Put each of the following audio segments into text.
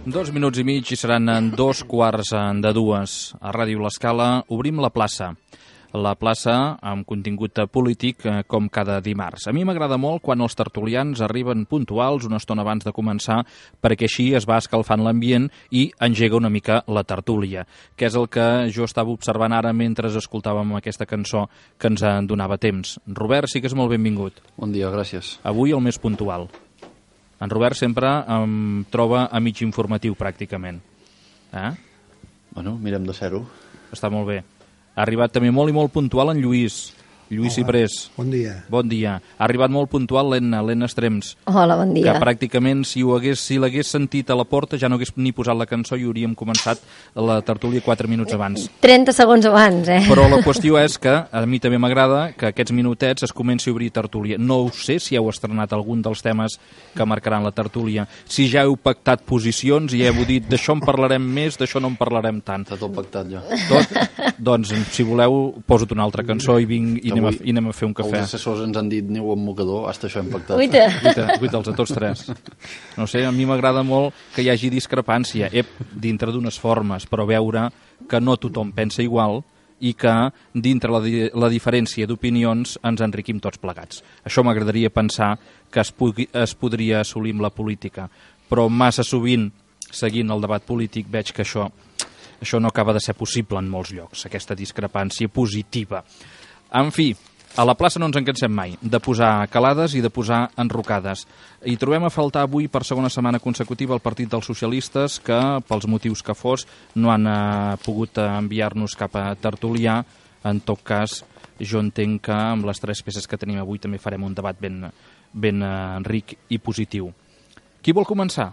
2 minuts i mig i seran en 2:15. A Ràdio L'Escala obrim la plaça. La plaça amb contingut polític com cada dimarts. A mi m'agrada molt quan els tertulians arriben puntuals una estona abans de començar, perquè així es va escalfant l'ambient i engega una mica la tertúlia, que és el que jo estava observant ara mentre escoltàvem aquesta cançó que ens en donava temps. Robert, sí que és molt benvingut. Bon dia, gràcies. Avui el més puntual. En Robert sempre em troba a mig informatiu, pràcticament. Bueno, mirem de ser-ho. Està molt bé. Ha arribat també molt i molt puntual en Lluís Ciprés. Bon dia. Bon dia. Ha arribat molt puntual l'Enna Estrems. Hola, bon dia. Que pràcticament, si l'hagués sentit a la porta, ja no hagués ni posat la cançó i hauríem començat la tertúlia 4 minuts abans. 30 segons abans, Però la qüestió és que a mi també m'agrada que aquests minutets es comenci a obrir tertúlia. No ho sé si heu estrenat algun dels temes que marcaran la tertúlia. Si ja heu pactat posicions i heu dit d'això en parlarem més, d'això no en parlarem tant. Està tot pactat ja. Tot? Doncs, si voleu, posa't una altra cançó i vinc i anem a fer un cafè. Els assessors ens han dit aneu amb mocador, hasta això hem pactat. Guita'ls a tots tres. No sé, a mi m'agrada molt que hi hagi discrepància, dintre d'unes formes, però veure que no tothom pensa igual i que dintre la diferència d'opinions ens enriquim tots plegats. Això m'agradaria pensar que es podria assolir amb la política, però massa sovint, seguint el debat polític, veig que això no acaba de ser possible en molts llocs, aquesta discrepància positiva. En fi, a la plaça no ens en cansem mai de posar calades i de posar enrocades. I trobem a faltar avui per segona setmana consecutiva el Partit dels Socialistes que, pels motius que fos, no han pogut enviar-nos cap a tertulià. En tot cas, jo entenc que amb les 3 peces que tenim avui també farem un debat ben ric i positiu. Qui vol començar?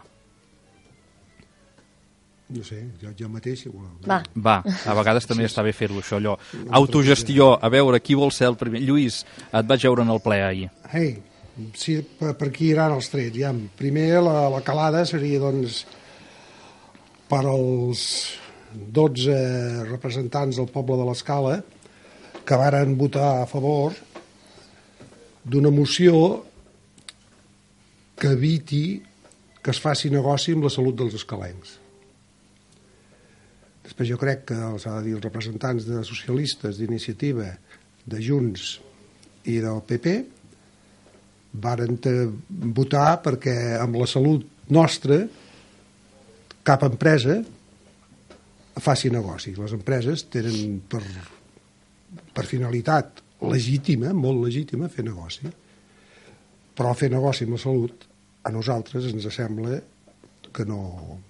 No sé, jo mateix igual. Va, a vegades també està bé fer-ho, això, allò. Autogestió, a veure, qui vol ser el primer? Lluís, et vaig veure en el ple ahir. Sí, per aquí iran els trets. Ja. Primer, la calada seria, doncs, per als 12 representants del poble de l'Escala que varen votar a favor d'una moció que eviti que es faci negoci amb la salut dels escalencs. Després jo crec que els representants de socialistes, d'Iniciativa, de Junts i del PP varen votar perquè amb la salut nostra cap empresa faci negoci. Les empreses tenen per finalitat legítima, molt legítima, fer negoci. Però fer negoci amb la salut a nosaltres ens sembla que no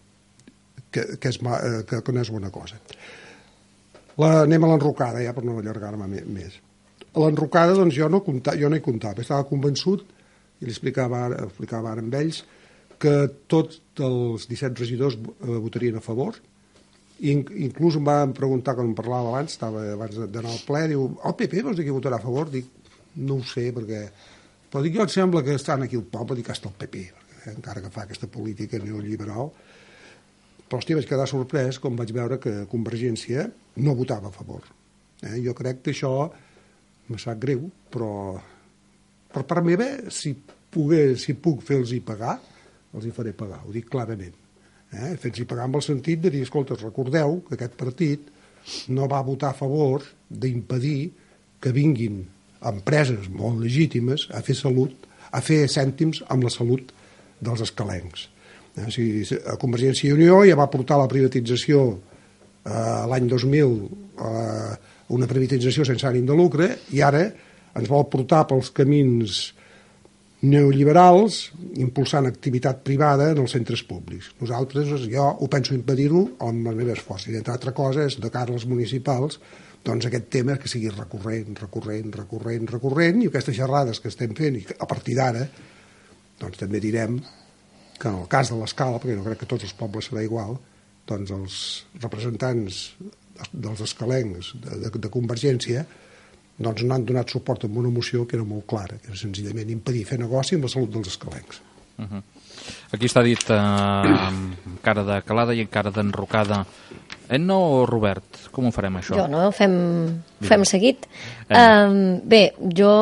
és bona cosa. Anem a l'enrocada, ja per no allargar-me més. A l'enrocada, doncs, jo no hi comptava. Estava convençut, i li explicava ara amb ells, que tots els 17 regidors votarien a favor. Inclús em van preguntar, quan em parlava abans d'anar al ple, diu, el PP vols dir que votarà a favor? Dic, no ho sé, perquè... Però dic, jo em sembla que estan aquí al poble, dic que està el PP, perquè encara que fa aquesta política neoliberal. Però, hòstia, vaig quedar sorprès quan vaig veure que Convergència no votava a favor. Jo crec que això me sap greu, però per part meva, si puc fer-los pagar, els hi faré pagar, ho dic clarament. Fent-los pagar amb el sentit de dir, escolta, recordeu que aquest partit no va votar a favor d'impedir que vinguin empreses molt legítimes a fer cèntims amb la salut dels escalencs. A Convergència i Unió ja va portar la privatització l'any 2000, una privatització sense ànim de lucre, i ara ens vol portar pels camins neoliberals impulsant activitat privada en els centres públics. Jo ho penso impedir-ho amb les meves forces. I entre altres coses, de cara als municipals, doncs aquest tema que sigui recurrent, i aquestes xerrades que estem fent, i a partir d'ara, doncs també direm que en el cas de l'Escala, perquè no crec que tots els pobles serà igual, doncs els representants dels escalencs de Convergència doncs no han donat suport a una moció que era molt clara, que era senzillament impedir fer negoci amb la salut dels escalencs. Aquí està dit amb cara de calada i amb cara d'enrocada. Enna o Robert? Com ho farem, això? Jo no, fem seguit. Bé, jo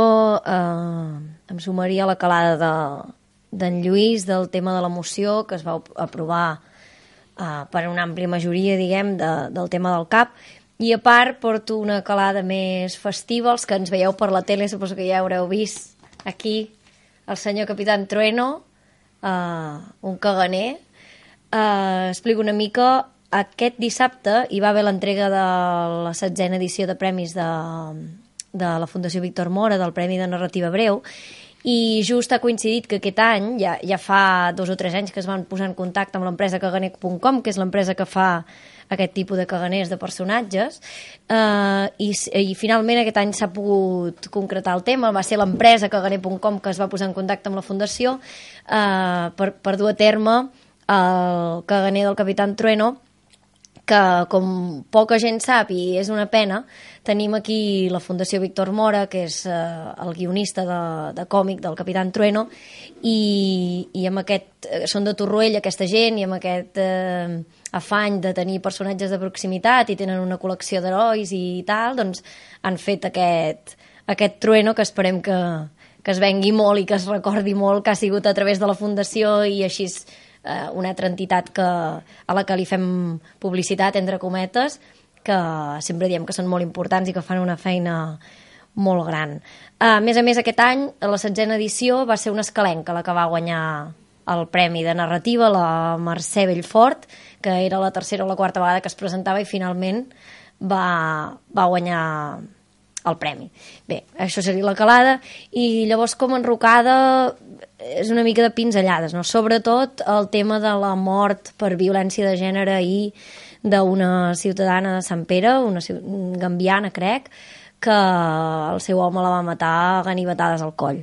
em sumaria a la calada d'en Lluís del tema de la moció que es va aprovar per una àmplia majoria, diguem, del tema del CAP. I a part porto una calada més festiva, els que ens veieu per la tele, suposo que ja haureu vist aquí el senyor Capitán Trueno, un caganer. Explico una mica. Aquest dissabte hi va haver l'entrega de la 16a edició de premis de la Fundació Víctor Mora, del Premi de Narrativa Breu, i just ha coincidit que aquest any, ja fa 2 o 3 anys que es van posar en contacte amb l'empresa caganer.com, que és l'empresa que fa aquest tipus de caganers de personatges, i finalment aquest any s'ha pogut concretar el tema. Va ser l'empresa caganer.com que es va posar en contacte amb la Fundació per dur a terme el caganer del Capitán Trueno, que com poca gent sap, i és una pena, tenim aquí la Fundació Víctor Mora, que és el guionista de còmic del Capitán Trueno, i amb aquest, són de Torroella aquesta gent, i amb aquest afany de tenir personatges de proximitat, i tenen una col·lecció d'herois i tal, doncs han fet aquest Trueno, que esperem que es vengui molt i que es recordi molt, que ha sigut a través de la Fundació i així una altra entitat a la que li fem publicitat, entre cometes, que sempre diem que són molt importants i que fan una feina molt gran. A més, aquest any, a la 16a edició, va ser una escalenca la que va guanyar el Premi de Narrativa, la Mercè Bellfort, que era la 3ª o la 4ª vegada que es presentava i finalment va guanyar el premi. Bé, això seria la calada, i llavors com enrocada és una mica de pinzellades, no? Sobretot el tema de la mort per violència de gènere ahir d'una ciutadana de Sant Pere, una gambiana, crec, que el seu home la va matar a ganivetades al coll.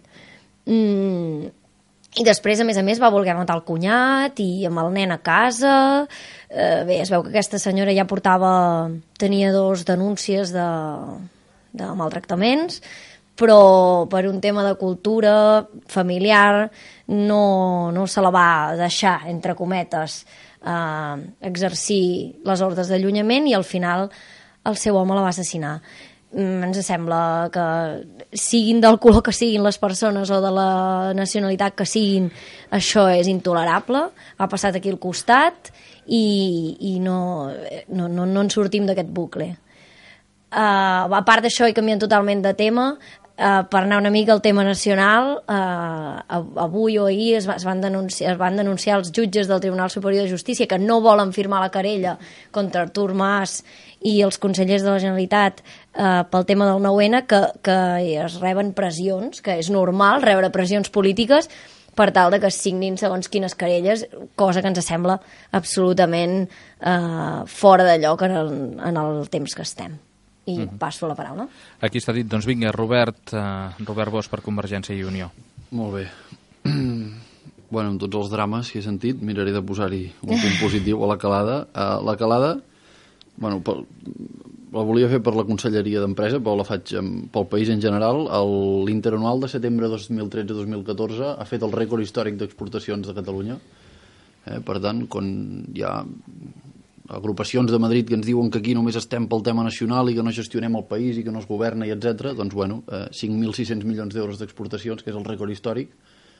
I després, a més, va voler matar el cunyat i amb el nen a casa. Bé, es veu que aquesta senyora ja tenia 2 denúncies de maltractaments, però per un tema de cultura familiar no se la va deixar, entre cometes, exercir les ordres d'allunyament, i al final el seu home la va assassinar. Ens sembla que siguin del color que siguin les persones o de la nacionalitat que siguin, això és intolerable, ha passat aquí al costat i no en sortim d'aquest bucle. A part d'això, i canviant totalment de tema, per anar una mica al tema nacional, avui o ahir es van denunciar els jutges del Tribunal Superior de Justícia que no volen firmar la querella contra Artur Mas i els consellers de la Generalitat pel tema del 9-N, que es reben pressions, que és normal rebre pressions polítiques per tal de que es signin segons quines querelles, cosa que ens sembla absolutament fora de lloc en el temps que estem. I passo la paraula. Aquí està dit, doncs vinga, Robert Bosch per Convergència i Unió. Molt bé. Bueno, amb tots els drames que he sentit, miraré de posar-hi un punt positiu a la calada. La calada, bueno, la volia fer per la Conselleria d'Empresa, però la faig pel país en general. L'interanual de setembre 2013-2014 ha fet el rècord històric d'exportacions de Catalunya. Per tant, quan hi ha agrupacions de Madrid que ens diuen que aquí només estem pel tema nacional i que no gestionem el país i que no es governa i etc. Doncs, bueno, 5.600 milions d'euros d'exportacions, que és el rècord històric.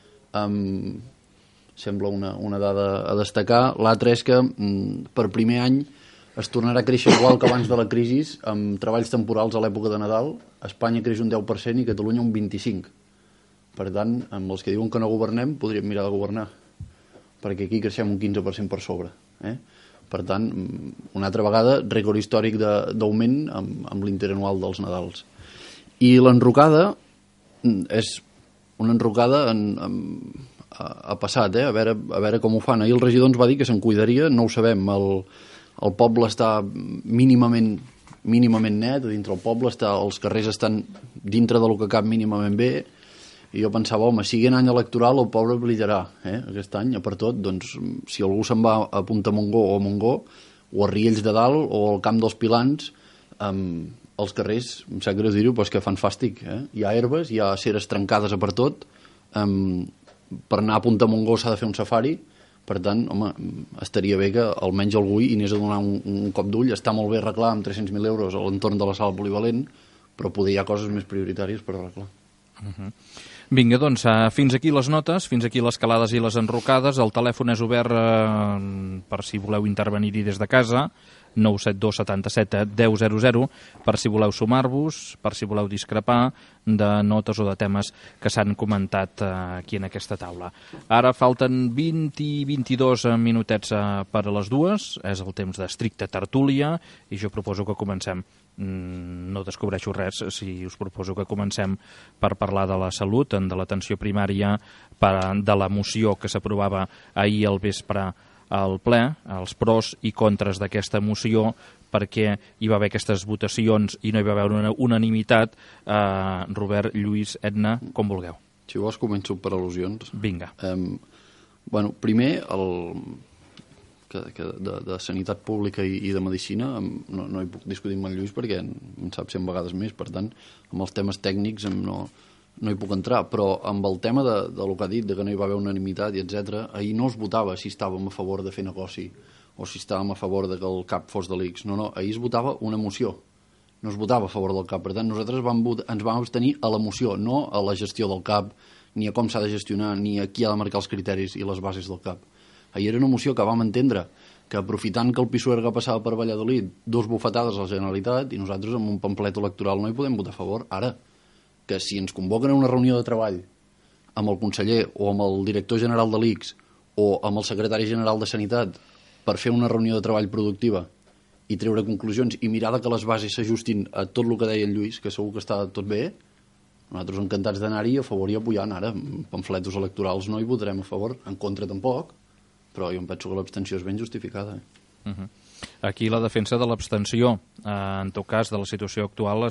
Sembla una dada a destacar. L'altre és que per primer any es tornarà a créixer igual que abans de la crisi, amb treballs temporals a l'època de Nadal. Espanya creix un 10% i Catalunya un 25%. Per tant, amb els que diuen que no governem, podríem mirar de governar, perquè aquí creixem un 15% per sobre. Per tant, una altra vegada, rècord històric d'augment amb l'interanual dels Nadals. I l'enrocada és una enrocada a passat, a veure com ho fan. Ahir el regidor ens va dir que se'n cuidaria, no ho sabem. El poble està mínimament net, a dintre el poble, els carrers estan dintre del que cap mínimament bé, i jo pensava, home, sigui en any electoral el poble brillarà, aquest any, a per tot, doncs si algú se'n va a Puntamongó o a Montgó, o a Riells de Dalt, o al Camp dels Pilans, els carrers, em sap greu dir-ho, però és que fan fàstic, hi ha herbes, hi ha ceres trencades a per tot, per anar a Puntamongó s'ha de fer un safari, per tant, home, estaria bé que almenys algú hi anés a donar un cop d'ull. Està molt bé arreglar amb 300.000 euros a l'entorn de la sala polivalent, però poder hi ha coses més prioritàries per arreglar. Vinga, doncs, fins aquí les notes, fins aquí les calades i les enrocades. El telèfon és obert per per si voleu intervenir-hi des de casa, 972 77 1000, per si voleu sumar-vos, per si voleu discrepar de notes o de temes que s'han comentat aquí en aquesta taula. Ara falten 20 i 22 minutets per a les 2, és el temps d'estricta tertúlia, i jo proposo que comencem. No descobreixo res si us proposo que comencem per parlar de la salut, de l'atenció primària, de la moció que s'aprovava ahir al vespre al ple, els pros i contres d'aquesta moció, perquè hi va haver aquestes votacions i no hi va haver una unanimitat. Robert, Lluís, Edna, com vulgueu. Si vols començo per al·lusions. Vinga. Primer, de sanitat pública i de medicina no hi puc discutir amb el Lluís perquè en sap 100 vegades més, per tant, amb els temes tècnics no hi puc entrar, però amb el tema del que ha dit, de que no hi va haver unanimitat i etc, ahir no es votava si estàvem a favor de fer negoci o si estàvem a favor de que el CAP fos de l'ICS. No, ahir es votava una moció, no es votava a favor del CAP. Per tant, nosaltres ens vam abstenir a la moció, no a la gestió del CAP, ni a com s'ha de gestionar, ni a qui ha de marcar els criteris i les bases del CAP. Ahir era una moció que vam entendre que, aprofitant que el Pisuerga passava per Valladolid, 2 bufetades a la Generalitat, i nosaltres amb un pamflet electoral no hi podem votar a favor. Ara, que si ens convoquen a una reunió de treball amb el conseller o amb el director general de l'ICS o amb el secretari general de Sanitat per fer una reunió de treball productiva i treure conclusions i mirar que les bases s'ajustin a tot el que deia el Lluís, que segur que està tot bé, nosaltres encantats d'anar-hi a favor i apoyant. Ara, pamfletos electorals no hi votarem a favor, en contra tampoc, però jo em penso que l'abstenció és ben justificada. Aquí la defensa de l'abstenció, en tot cas, de la situació actual,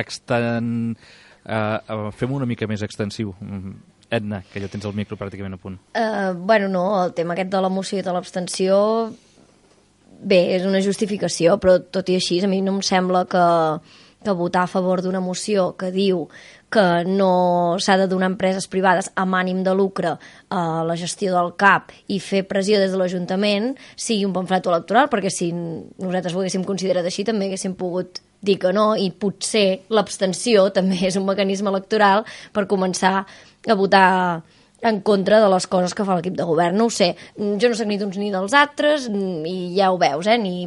fem una mica més extensiu. Edna, que ja tens el micro pràcticament a punt. No, el tema aquest de la moció i de l'abstenció, bé, és una justificació, però tot i així a mi no em sembla que votar a favor d'una moció que diu que no s'ha de donar a empreses privades amb ànim de lucre a la gestió del CAP i fer pressió des de l'Ajuntament sigui un pamflet electoral, perquè si nosaltres ho haguéssim considerat així també haguéssim pogut dir que no, i potser l'abstenció també és un mecanisme electoral per començar a votar en contra de les coses que fa l'equip de govern. No ho sé, jo no soc ni d'uns ni dels altres i ja ho veus, ni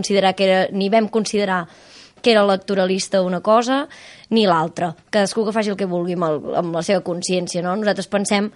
vam considerar que era electoralista una cosa ni l'altra. Cadascú que faci el que vulgui amb la seva consciència, no? Nosaltres pensem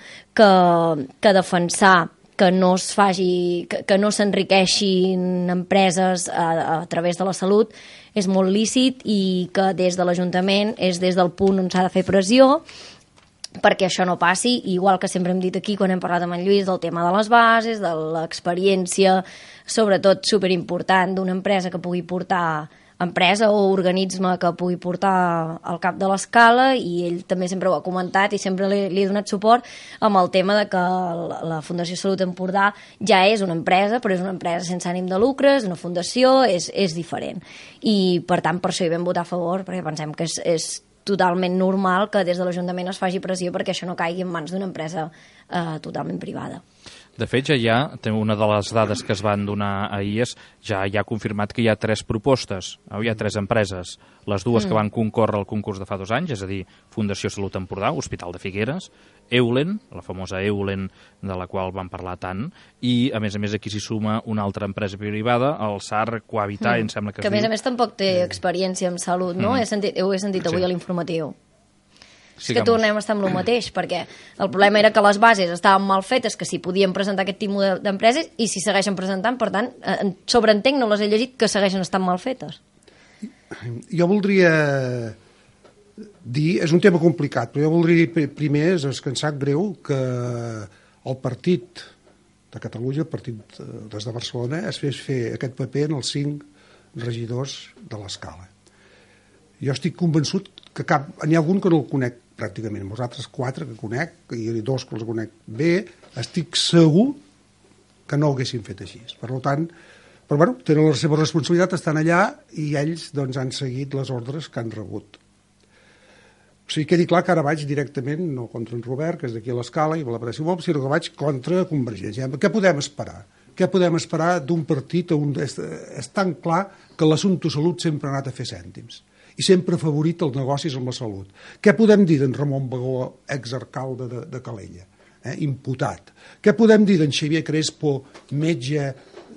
que defensar que no es faci, que no s'enriqueixin empreses a través de la salut és molt lícit i que des de l'Ajuntament és des del punt on s'ha de fer pressió perquè això no passi, igual que sempre hem dit aquí quan hem parlat amb en Lluís del tema de les bases, de l'experiència, sobretot superimportant d'una empresa que pugui portar empresa o organisme que pugui portar al cap de l'escala, i ell també sempre ho ha comentat i sempre li he donat suport amb el tema de que la Fundació Salut Empordà ja és una empresa, però és una empresa sense ànim de lucre, és una fundació, és diferent. I per tant per això hi vam votar a favor, perquè pensem que és totalment normal que des de l'Ajuntament es faci pressió perquè això no caigui en mans d'una empresa totalment privada. De fet, una de les dades que es van donar ahir és ja ha confirmat que hi ha 3 propostes, hi ha 3 empreses, les dues que van concórrer al concurs de fa 2 anys, és a dir, Fundació Salut Empordà, Hospital de Figueres, Eulen, la famosa Eulen de la qual vam parlar tant, i a més aquí s'hi suma una altra empresa privada, el SAR Cohabitar, em sembla que es diu. Que a més tampoc té experiència en salut, no? Ho he sentit avui a l'informatiu. És que tornem a estar amb el mateix, perquè el problema era que les bases estaven mal fetes, que s'hi podien presentar aquest tipus d'empreses, i s'hi segueixen presentant, per tant, sobreentenc, no les he llegit, que segueixen estant mal fetes. Jo voldria dir, és un tema complicat, però jo voldria dir primer, és que em sap greu que el partit de Catalunya, el partit des de Barcelona, es fes fer aquest paper en els 5 regidors de l'escala. Jo estic convençut que n'hi ha algun que no el conec pràcticament, amb els altres 4 que conec, i 2 que els conec bé, estic segur que no ho haguessin fet així. Per tant, però bueno, tenen la seva responsabilitat, estan allà i ells doncs, han seguit les ordres que han rebut. O sigui, quedi clar que ara vaig directament, no contra en Robert, que és d'aquí a l'escala, i me l'aprecio molt, sinó que vaig contra Convergència. Què podem esperar? Què podem esperar d'un partit on és tan clar que l'assumpte salut sempre ha anat a fer cèntims i sempre ha favorit els negocis amb la salut? Què podem dir d'en Ramon Bagó, exalcalde de Calella, imputat? Què podem dir d'en Xavier Crespo, metge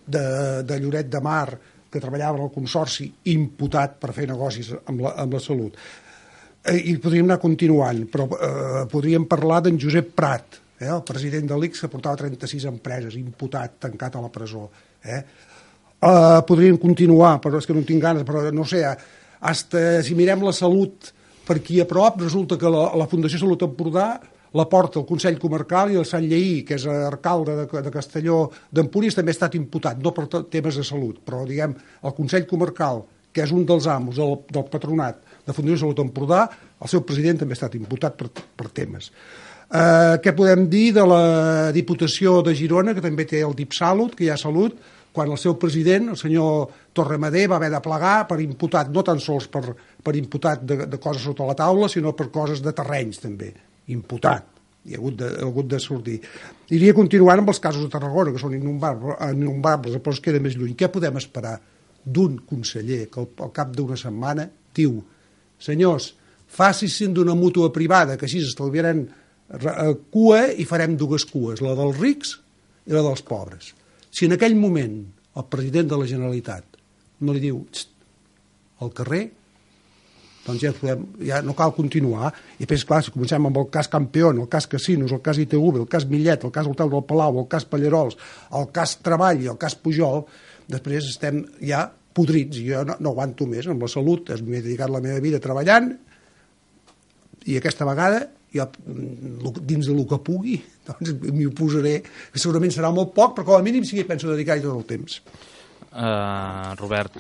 de Lloret de Mar, que treballava en el Consorci, imputat per fer negocis amb la salut. I podríem anar continuant, però podríem parlar d'en Josep Prat, el president de l'ICS, que portava 36 empreses, imputat, tancat a la presó. Podríem continuar, però és que no tinc ganes, però no sé, si mirem la salut per aquí a prop, resulta que la Fundació Salut Empordà la porta el Consell Comarcal, i el Sant Lleí, que és alcalde de Castelló d'Empúries, també ha estat imputat, no per temes de salut, però diguem, el Consell Comarcal, que és un dels amos del patronat de Fundació Salut Empordà, el seu president també ha estat imputat per temes. Què podem dir de la Diputació de Girona, que també té el DIPSalut, que hi ha salut, quan el seu president, el senyor Torremadé, va haver de plegar per imputat, no tan sols per imputat de coses sota la taula, sinó per coses de terrenys també, imputat, i ha hagut de sortir. Iria continuant amb els casos de Tarragona, que són innombrables, però es queda més lluny. Què podem esperar d'un conseller que al cap d'una setmana diu: senyors, faci-se'n d'una mútua privada, que així estalviaran cua i farem dues cues, la dels rics i la dels pobres. Si en aquell moment el president de la Generalitat no li diu al carrer, doncs ja no cal continuar. I després, clar, si comencem amb el cas Campeón, el cas Casinos, el cas ITV, el cas Millet, el cas Hotel del Palau, el cas Pallerols, el cas Treball i el cas Pujol, després estem ja podrits, i jo no aguanto més amb la salut. M'he dedicat la meva vida treballant, i aquesta vegada, jo, dins del que pugui, doncs m'hi oposaré, que segurament serà molt poc, però com a mínim sí que penso dedicar-hi tot el temps. Robert,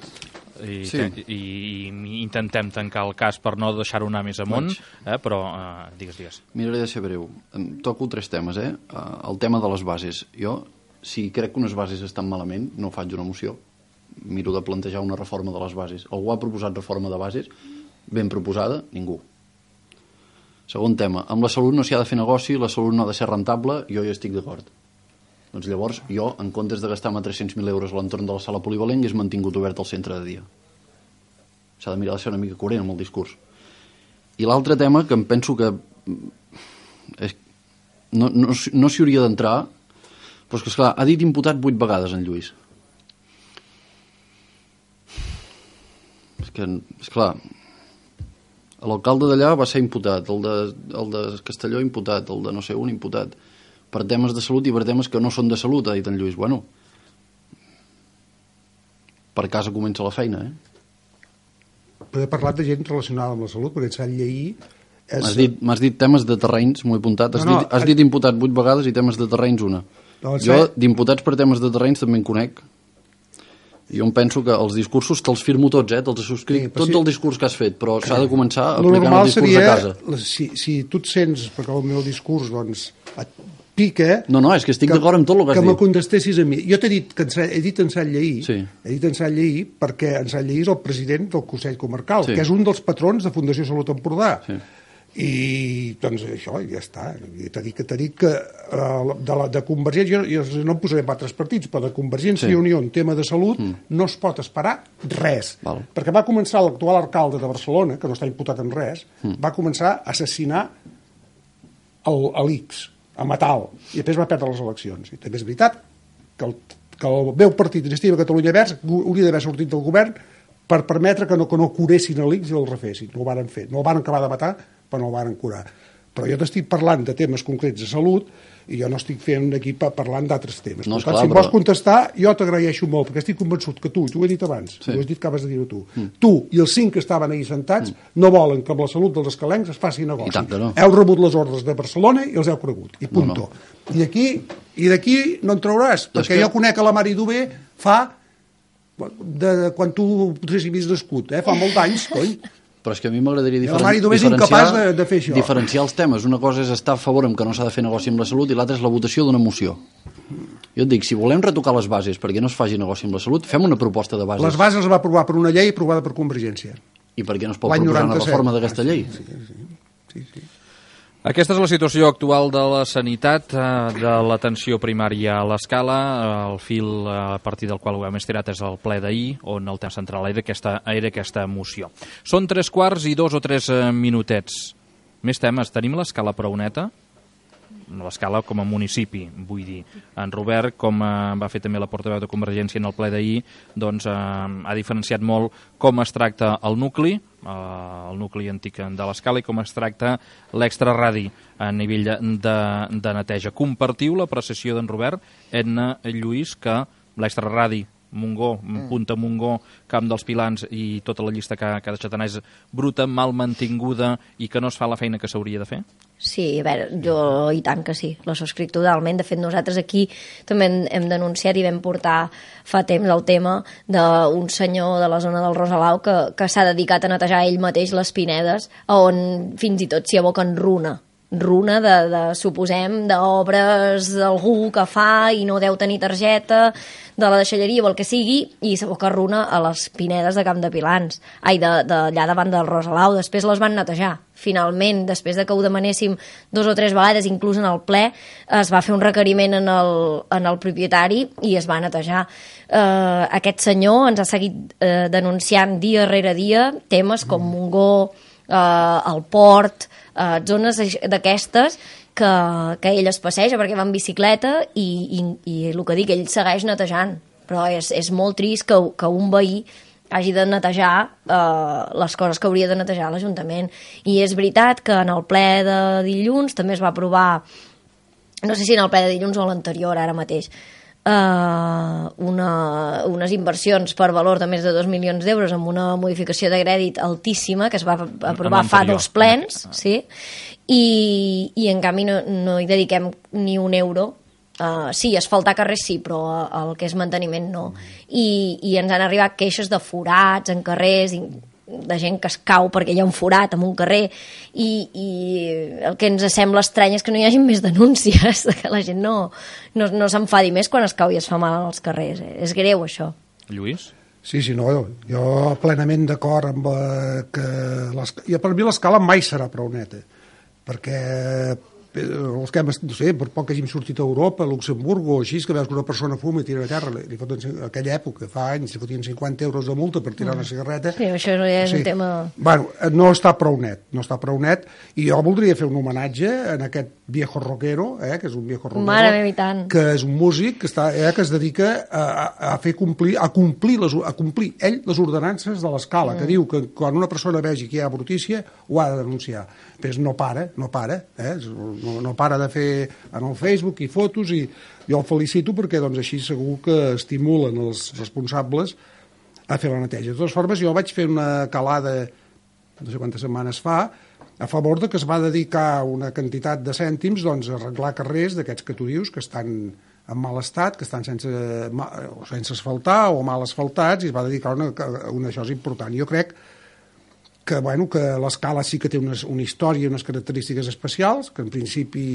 i intentem tancar el cas per no deixar-ho anar més amunt, però digues. Miraré de ser breu. Toco 3 temes. El tema de les bases. Jo, si crec que unes bases estan malament, no faig una moció. Miro de plantejar una reforma de les bases. Algú ha proposat reforma de bases? Ben proposada? Ningú. Segon tema. Amb la salut no s'hi ha de fer negoci, la salut no ha de ser rentable, jo hi estic d'acord. Doncs llavors jo, en comptes de gastar-me 300.000 euros a l'entorn de la sala polivalent, hagués mantingut obert el centre de dia. S'ha de mirar de ser una mica coherent amb el discurs. I l'altre tema, que em penso que no s'hi hauria d'entrar, però és que, esclar, ha dit imputat 8 vegades en Lluís. És que, esclar, l'alcalde d'allà va ser imputat, el de Castelló imputat, el de no sé un imputat, per temes de salut i per temes que no són de salut, ha dit en Lluís. Bueno, per casa comença la feina, He parlat de gent relacionada amb la salut, perquè en Sant Lleí... M'has dit temes de terrenys, m'ho he apuntat. Has dit imputat 8 vegades i temes de terrenys una. Jo, d'imputats per temes de terrenys també en conec. Jo em penso que els discursos te'ls firmo tots, te'ls subscric tot el discurs que has fet, però s'ha de començar aplicant el discurs a casa. Si tu et sents, perquè el meu discurs doncs, et pica... No, és que estic d'acord amb tot el que has dit. Que me contestessis a mi. Jo t'he dit que he dit en Sant Lleí, perquè en Sant Lleí és el president del Consell Comarcal, que és un dels patrons de Fundació Salut Empordà. I doncs això, ja està. T'he dit que de Convergència, jo no em posaré en altres partits, però de Convergència i Unió en tema de salut no es pot esperar res. Perquè va començar l'actual alcalde de Barcelona, que no està imputat en res, va començar a assassinar l'X, a matar-lo, i després va perdre les eleccions. I també és veritat que el meu partit, Iniciativa Catalunya Verds, hauria d'haver sortit del govern per permetre que no curessin l'X i el refessin. No ho van fer. No el van acabar de matar, però no el van curar. Però jo t'estic parlant de temes concrets de salut i jo no estic fent aquí parlant d'altres temes. No, si em vols contestar, jo t'agraeixo molt, perquè estic convençut que tu, i t'ho he dit abans, t'ho has dit que acabes de dir-ho tu i els 5 que estaven ahí sentats no volen que amb la salut dels escalencs es faci negoci. Heu rebut les ordres de Barcelona i els heu cregut, i punto. I d'aquí no en trauràs, perquè jo conec a la Mari Dubé quan tu potser si havies nascut, fa molts anys, cony. Però és que a mi m'agradaria diferenciar els temes. Una cosa és estar a favor amb que no s'ha de fer negoci amb la salut i l'altra és la votació d'una moció. Jo et dic, si volem retocar les bases perquè no es faci negoci amb la salut, fem una proposta de bases. Les bases les va aprovar per una llei aprovada per Convergència. I per què no es pot proposar una reforma d'aquesta llei? Sí. Aquesta és la situació actual de la sanitat, de l'atenció primària a l'escala. El fil a partir del qual ho hem estirat és el ple d'ahir, on el tema central era aquesta moció. Són 3 quarts i 2 o 3 minutets. Més temes. Tenim l'escala prou neta? l'Escala com a municipi, vull dir. En Robert, com va fer també la portaveu de Convergència en el ple d'ahir, doncs ha diferenciat molt com es tracta el nucli antic de l'Escala i com es tracta l'extraradi a nivell de neteja. Compartiu l'apreciació d'en Robert, Edna, Lluís, que l'extraradi Montgó, Punta Montgó, Camp dels Pilans i tota la llista que ha deixat anar és bruta, mal mantinguda i que no es fa la feina que s'hauria de fer? Sí, a veure, jo i tant que sí, la subscric totalment. De fet, nosaltres aquí també hem denunciat i vam portar fa temps el tema d'un senyor de la zona del Rosalau que s'ha dedicat a netejar ell mateix les pinedes, on fins i tot s'hi aboquen runa suposem, d'obres d'algú que fa i no deu tenir targeta, de la deixalleria o el que sigui, i s'aboca runa a les pinedes de Camp de Pilans, d'allà davant del Rosalau. Després les van netejar. Finalment, després de que ho demanéssim 2 o 3 vegades, inclús en el ple, es va fer un requeriment en el propietari i es va netejar. Aquest senyor ens ha seguit denunciant dia rere dia temes com Montgó, el port, zones d'aquestes que ell es passeja perquè va en bicicleta i el que dic, ell segueix netejant, però és molt trist que un veí hagi de netejar les coses que hauria de netejar l'Ajuntament. I és veritat que en el ple de dilluns també es va aprovar, no sé si en el ple de dilluns o l'anterior ara mateix, unes inversions per valor de més de 2 milions d'euros amb una modificació de crèdit altíssima que es va aprovar fa 2 plens, sí, i en canvi no hi dediquem ni un euro. Sí, asfaltar carrers sí, però el que és manteniment no. I ens han arribat queixes de forats en carrers, de gent que es cau perquè hi ha un forat en un carrer, i el que ens sembla estrany és que no hi hagi més denúncies, que la gent no s'enfadi més quan es cau i es fa mal als carrers. És greu, això. Lluís? Sí, no, jo plenament d'acord amb que per mi l'Escala mai serà prou neta, perquè els que no sé, per poc que hàgim sortit a Europa, a Luxemburg o així, que veus que una persona fuma i tira a terra, li foten, en aquella època, fa anys, li fotien 50 euros de multa per tirar una cigarreta. Sí, això ja és un tema... Bueno, no està prou net, i jo voldria fer un homenatge en aquest viejo rockero, que és un viejo rockero, que és un músic que es dedica a fer complir ell les ordenances de l'Escala, que diu que quan una persona vegi que hi ha brutícia ho ha de denunciar. Però no para de fer en el Facebook i fotos, i jo el felicito perquè doncs, així segur que estimulen els responsables a fer la neteja. De totes formes, jo vaig fer una calada no sé quantes setmanes fa a favor de que es va dedicar una quantitat de cèntims doncs, a arreglar carrers d'aquests que tu dius que estan en mal estat, que estan sense asfaltar o mal asfaltats, i es va dedicar una cosa important. Jo crec que l'Escala sí que té una història i unes característiques especials, que en principi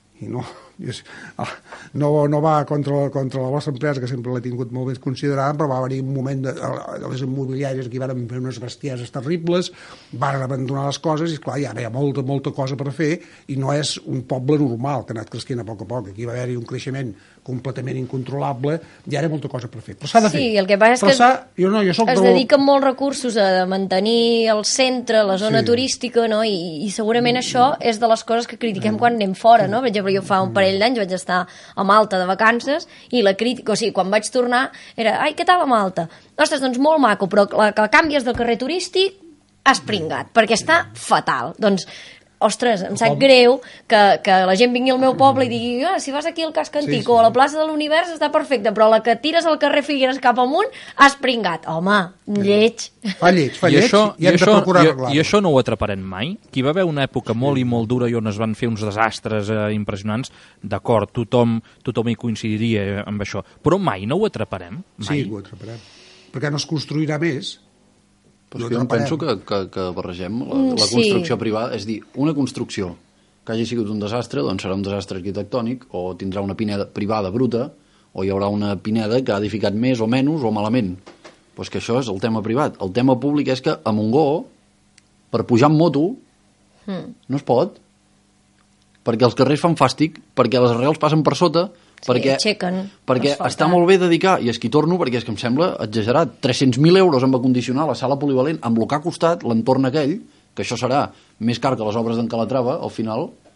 no va contra la vostra empresa, que sempre l'he tingut molt ben considerada, però va haver-hi un moment de les immobiliàries que van fer unes bestieses terribles, van abandonar les coses i esclar, hi havia molta cosa per fer, i no és un poble normal que ha anat creixent a poc, aquí va haver-hi un creixement completament incontrolable, i ara hi ha molta cosa per fer, però s'ha de fer. Sí, el que passa és que es dediquen molts recursos a mantenir el centre, la zona turística, no? I segurament això és de les coses que critiquem quan anem fora, no? Per exemple, jo fa un parell d'anys vaig estar a Malta de vacances i la crítica, o sigui, quan vaig tornar era, ai, què tal a Malta? Ostres, doncs molt maco, però que canvies del carrer turístic has pringat, perquè està fatal. Doncs ostres, em sap greu que la gent vingui al meu poble i digui si vas aquí al casc antic o a la plaça de l'Univers està perfecte, però la que tires al carrer Figueres cap amunt has pringat. Home, lleig. Fa lleig, i hem de procurar arreglar-ho. I això no ho atraparem mai? Que hi va haver una època molt i molt dura i on es van fer uns desastres impressionants, d'acord, tothom hi coincidiria amb això, però mai no ho atraparem? Mai? Sí, ho atraparem, perquè no es construirà més. Però jo penso que barregem la construcció privada, és dir, una construcció que hagi sigut un desastre, doncs serà un desastre arquitectònic, o tindrà una pineda privada bruta, o hi haurà una pineda que ha edificat més o menys o malament. Doncs que això és el tema privat. El tema públic és que a Montgó, per pujar en moto, no es pot, perquè els carrers fan fàstic, perquè les arrels passen per sota, perquè està molt bé dedicar, i és que hi torno perquè és que em sembla exagerat, 300.000 euros amb acondicionar la sala polivalent, amb el que ha costat l'entorn aquell, que això serà més car que les obres d'en Calatrava, al final,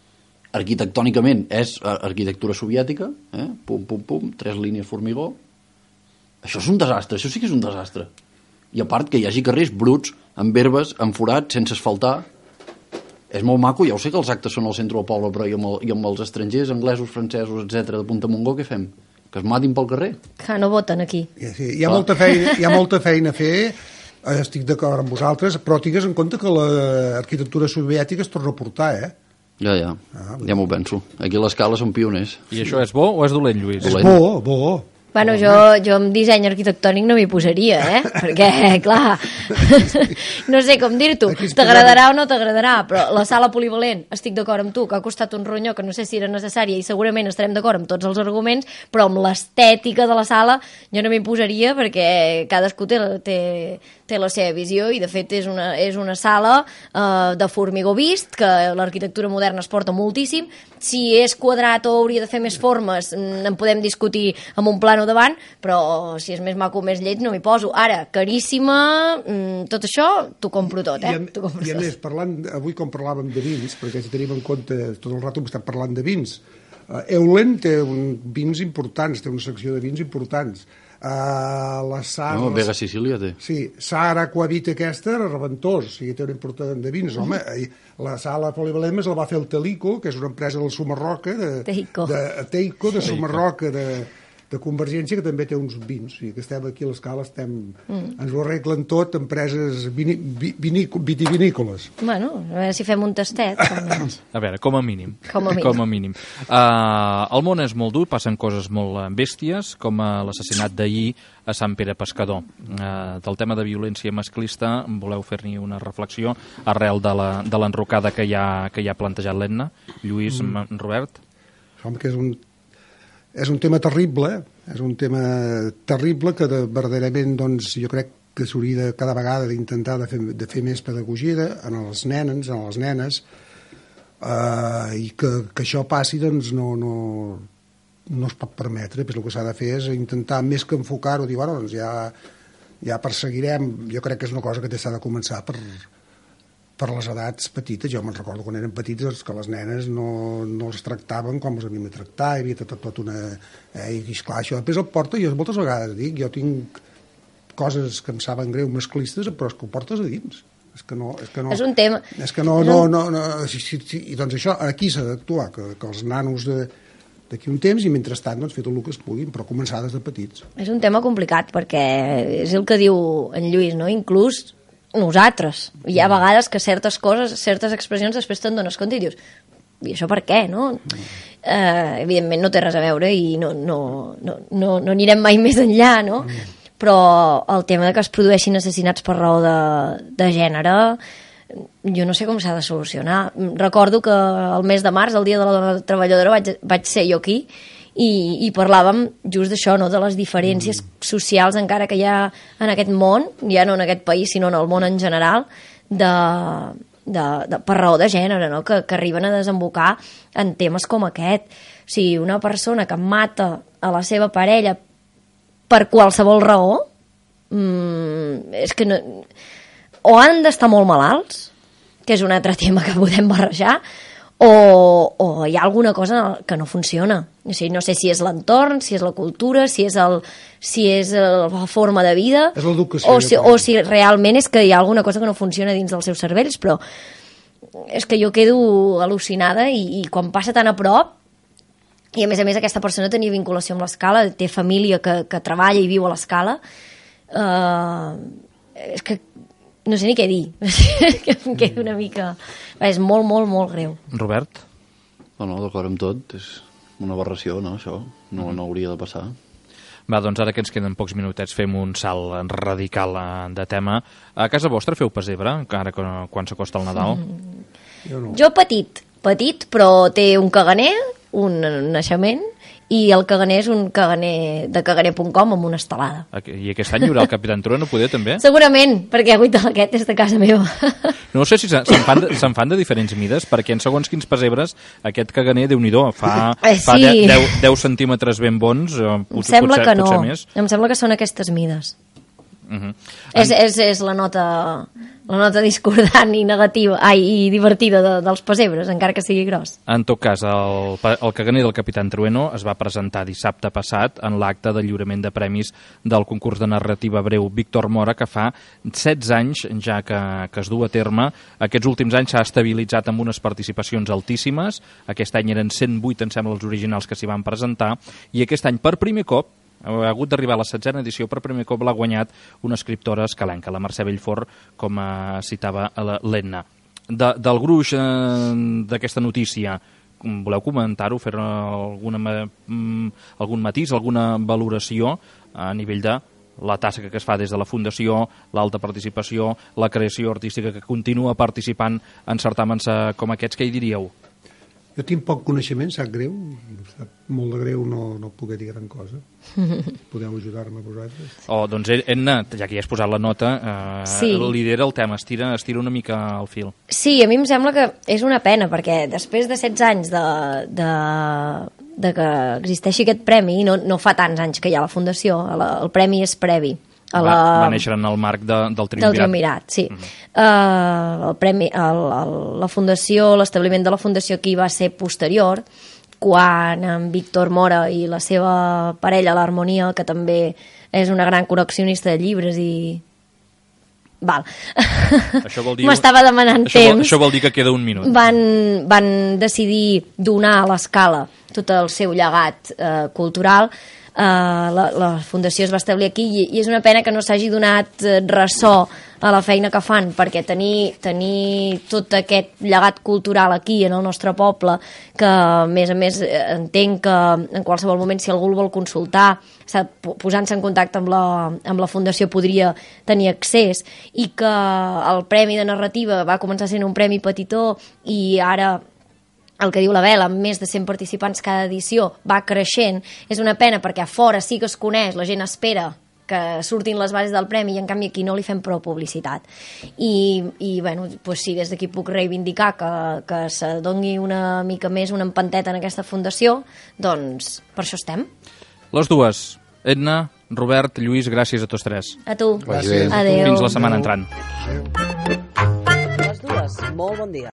arquitectònicament és arquitectura soviètica, pum, pum, pum, 3 línies formigó. Això és un desastre, això sí que és un desastre. I a part que hi hagi carrers bruts, amb herbes, amb forats, sense asfaltar. És molt maco, ja ho sé que els actes són al centre del poble, però i amb els estrangers, anglesos, francesos, etc de Puntamongó, què fem? Que es matin pel carrer? Que no voten aquí. Sí, hi ha molta feina a fer, estic d'acord amb vosaltres, però tingues en compte que l'arquitectura soviètica es torna a portar, Ja m'ho penso. Aquí a l'Escala són pioners. I això és bo o és dolent, Lluís? És bo. Bueno, jo amb disseny arquitectònic no m'hi posaria, perquè, clar, no sé com dir-t'ho, t'agradarà o no t'agradarà, però la sala polivalent, estic d'acord amb tu, que ha costat un ronyó, que no sé si era necessària, i segurament estarem d'acord amb tots els arguments, però amb l'estètica de la sala jo no m'hi posaria, perquè cadascú té la seva visió, i de fet és una sala de formigó vist, que l'arquitectura moderna es porta moltíssim. Si és quadrat o hauria de fer més formes, en podem discutir amb un plano davant, però si és més maco o més lleig no m'hi poso. Ara, caríssima, tot això t'ho compro tot, I a més, avui com parlàvem de vins, perquè si tenim en compte, tot el rato hem estat parlant de vins, Eulen té vins importants, té una secció de vins importants. La Sahara... Vega Sicília té. Sí, Sahara Aquavit aquesta era reventós, o sigui, té una important de vins. Home, la sala polivalent la va fer el Telico, que és una empresa del Sumarroca, Teico, de Sumarroca, de Convergència, que també té uns vins. O sigui, que estem aquí a l'Escala, ens ho arreglen tot, empreses vitivinícoles. Bueno, a veure si fem un tastet. A veure, com a mínim. El món és molt dur, passen coses molt bèsties, com l'assassinat d'ahir a Sant Pere Pescador. Del tema de violència masclista, voleu fer-n'hi una reflexió arrel de l'enrocada que ja ha plantejat l'Etna? Lluís, Robert? Home, que és un tema terrible, que verdaderament doncs, jo crec que s'hauria cada vegada d'intentar de fer més pedagogia en els nens, en les nenes, i que això passi doncs no es pot permetre. El que s'ha de fer és intentar, més que enfocar-ho, dir, bueno, doncs ja perseguirem. Jo crec que és una cosa que s'ha de començar per les edats petites. Jo me'n recordo quan eren petites que les nenes no les tractaven com les havíem de tractar, hi havia tot una... I esclar, això després el porta, jo moltes vegades dic, jo tinc coses que em saben greu masclistes, però és que ho portes a dins. És un tema. És que no. I doncs això, aquí s'ha d'actuar, que els nanos d'aquí un temps, i mentrestant doncs, fer tot el que es puguin, però començar des de petits. És un tema complicat, perquè és el que diu en Lluís, no? Inclús nosaltres. Hi ha vegades que certes coses, certes expressions, després te'n dones compte i dius, i això per què, no? Evidentment no té res a veure i no anirem mai més enllà, no? Però el tema de que es produeixin assassinats per raó de gènere, jo no sé com s'ha de solucionar. Recordo que el mes de març, el dia de la dona treballadora, vaig ser jo aquí i parlàvem just d'això, no? De les diferències socials encara que hi ha en aquest món, ja no en aquest país, sinó en el món en general, per raó de gènere, no? Que arriben a desembocar en temes com aquest. O sigui, una persona que mata a la seva parella per qualsevol raó, és que no... O han d'estar molt malalts, que és un altre tema que podem barrejar, o hi ha alguna cosa que no funciona. O sigui, no sé si és l'entorn, si és la cultura, si és la forma de vida, és l'educació, o si realment és que hi ha alguna cosa que no funciona dins dels seus cervells, però és que jo quedo al·lucinada i quan passa tan a prop, i a més aquesta persona tenia vinculació amb l'Escala, té família que treballa i viu a l'Escala, és que no sé ni què dir, que em queda una mica... És molt, molt, molt greu. Robert? No, d'acord amb tot, és una aberració, no, això, no hauria de passar. Va, doncs ara que ens queden pocs minutets fem un salt radical de tema. A casa vostra feu pessebre, encara quan s'acosta el Nadal? Jo petit, però té un caganer, un naixement, i el caganer és un caganer de caganer.com amb una estelada. I aquest any hi haurà el Capitán Trueno, poder, també? Segurament, perquè avui aquest és de casa meva. No sé si se'n fan de diferents mides, perquè en segons quins pessebres aquest caganer, Déu-n'hi-do, fa 10 centímetres ben bons, potser més. Em sembla que són aquestes mides. És la nota la nota discordant i negativa, i divertida dels pessebres, encara que sigui gros. En tot cas, el caganer del Capitán Trueno es va presentar dissabte passat en l'acte de lliurament de premis del concurs de narrativa breu Víctor Mora, que fa 16 anys ja que es du a terme. Aquests últims anys s'ha estabilitzat amb unes participacions altíssimes. Aquest any eren 108, em sembla, els originals que s'hi van presentar, i aquest any, per primer cop, ha hagut d'arribar a la 16a edició, per primer cop l'ha guanyat una escriptora escalenca, la Mercè Bellfort, com citava l'Edna. Del gruix d'aquesta notícia, voleu comentar-ho, fer algun matís, alguna valoració a nivell de la tasca que es fa des de la Fundació, l'alta participació, la creació artística que continua participant en certàmens com aquests, què hi diríeu? Jo tinc poc coneixement, sap greu, molt de greu no poder dir gran cosa. Podeu ajudar-me vosaltres? Doncs Edna, ja que ja has posat la nota, lidera el tema, estira una mica el fil. Sí, a mi em sembla que és una pena, perquè després de 16 anys de que existeixi aquest premi, no fa tants anys que hi ha la Fundació, el premi és previ. Va néixer en el marc del Triumvirat. Del Triumvirat, sí. El premi, la Fundació, l'establiment de la Fundació aquí va ser posterior, quan en Víctor Mora i la seva parella, l'Harmonia, que també és una gran col·leccionista de llibres i... Val. M'estava demanant temps. Això vol dir que queda un minut. Van decidir donar a l'Escala tot el seu llegat cultural. La Fundació es va establir aquí i és una pena que no s'hagi donat ressò a la feina que fan, perquè tenir tot aquest llegat cultural aquí en el nostre poble, que a més entenc que en qualsevol moment, si algú el vol consultar, posant-se en contacte amb la Fundació podria tenir accés, i que el Premi de Narrativa va començar sent un premi petitó i ara, el que diu la Bel, amb més de 100 participants cada edició, va creixent. És una pena perquè a fora sí que es coneix, la gent espera que surtin les bases del premi i en canvi aquí no li fem prou publicitat. I bueno, doncs sí, des d'aquí puc reivindicar que se doni una mica més una empanteta en aquesta fundació, doncs per això estem. Les dues, Edna, Robert, Lluís, gràcies a tots tres. A tu. Gràcies. Adéu. Fins la setmana entrant. Les dues, molt bon dia.